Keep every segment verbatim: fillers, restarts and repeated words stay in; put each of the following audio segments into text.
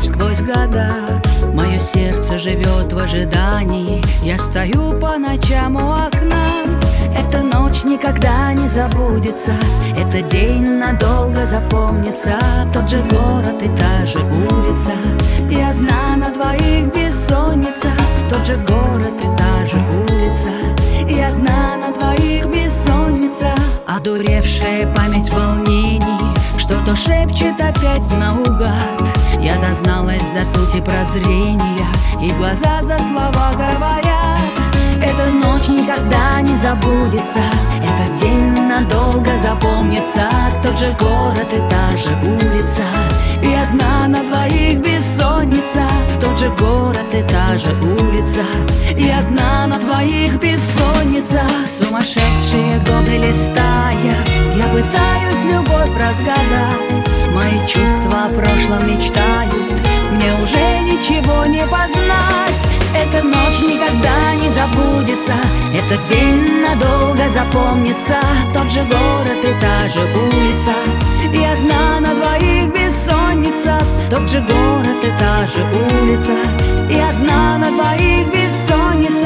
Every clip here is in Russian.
сквозь года. Мое сердце живет в ожидании. Я стою по ночам у окна. Эта ночь никогда не забудется. Этот день надолго запомнится. Тот же город и та же улица, и одна на двоих бессонница. Тот же город и та же улица, и одна на двоих бессонница. Одуревшая память волнений что-то шепчет опять наугад. Я дозналась до сути прозрения, и глаза за слова говорят. Эта ночь никогда не забудется. Этот день надолго запомнится. Тот же город и та же улица, и одна на двоих бессонница. Тот же город и та же улица, и одна на двоих бессонница. Сумасшедшие годы листая, я пытаюсь любовь разгадать. Мои чувства о прошлом мечтают, мне уже ничего не познать. Эта ночь никогда не забудется. Этот день надолго запомнится. Тот же город и та же улица, и одна на двоих бессонница. Тот же город и та же улица, и одна на двоих бессонница.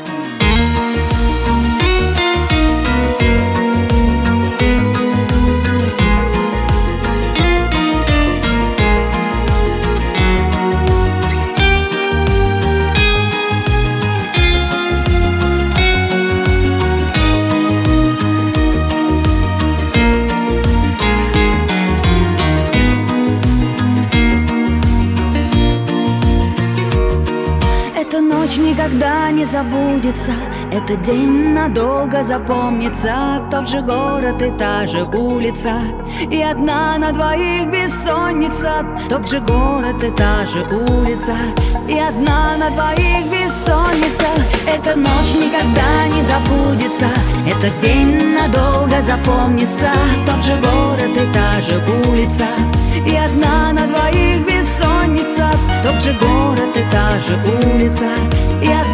Эта ночь никогда не забудется. Этот день надолго запомнится. Тот же город и та же улица, и одна на двоих бессонница. Тот же город и та же улица, и одна на двоих бессонница. Эта ночь никогда не забудется. Этот день надолго запомнится. Тот же город и та же улица, и одна на двоих бессонница. Тот же город и та же улица, и одна